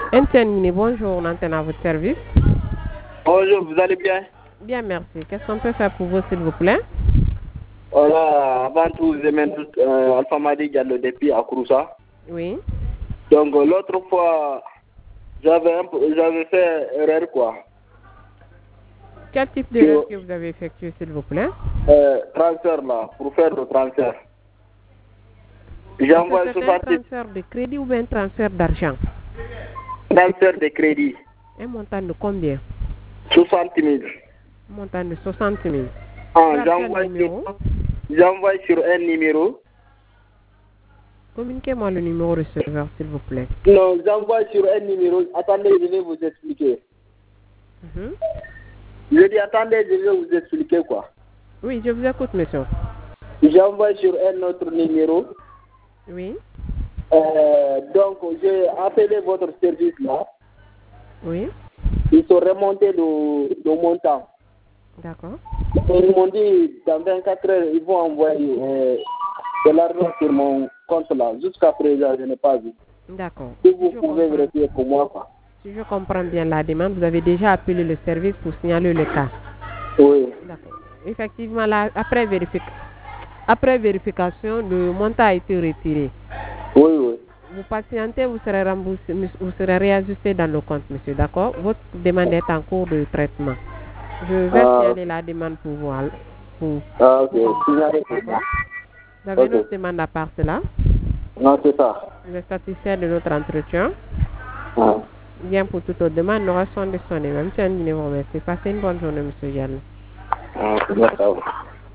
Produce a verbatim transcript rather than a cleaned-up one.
Anthony, bonjour, on antenne à votre service. Bonjour, vous allez bien? Bien, merci. Qu'est-ce qu'on peut faire pour vous, s'il vous plaît? Voilà, avant tout, je m'appelle euh, Alpha Madi Diallo depuis à Kouroussa. Oui. Donc, euh, l'autre fois, j'avais un peu- j'avais fait erreur, quoi. Quel type d'erreur que vous avez effectué, s'il vous plaît? Euh, transfert, là, pour faire le transfert. J'ai envoyé C'est un transfert de crédit ou bien un transfert d'argent? transfert de crédit, Un montant de combien? soixante mille. Un montant de soixante mille. Ah, Par j'ai quel envoyé numéro? sur- j'ai envoyé sur un numéro. Communiquez-moi le numéro receveur, s'il vous plaît. Non, j'ai envoyé sur un numéro. Attendez, je vais vous expliquer. Mhm. Je dis, attendez, je vais vous expliquer, quoi. Oui, je vous écoute, monsieur. J'ai envoyé sur un autre numéro. Oui. Euh, donc, j'ai appelé votre service là. Oui. Ils sont remontés le, le montant. D'accord. Ils m'ont dit, dans vingt-quatre heures, ils vont envoyer euh, de l'argent sur mon compte là. Jusqu'à présent, je n'ai pas vu. D'accord. Si vous Je pouvez comprends. vérifier pour moi, quoi. Si je comprends bien la demande, vous avez déjà appelé le service pour signaler le cas. Oui. D'accord. Effectivement, là, après, vérifi- après vérification, le montant a été retiré. Oui, oui. Vous patientez, vous serez remboursé, vous serez réajusté dans le compte, monsieur. D'accord? Votre demande est en cours de traitement. Je vais Ah, signaler la demande pour vous. al- Pour, ah, ok. Signalez pour moi. vous avez Ok. une autre demande à part cela? Non, c'est ça. Je vais satisfaire de notre entretien. Ah. Bien, pour toute autre demande, nous restons de sonner. Même si un numéro, merci. Passez une bonne journée, monsieur Yann. Ah, d'accord.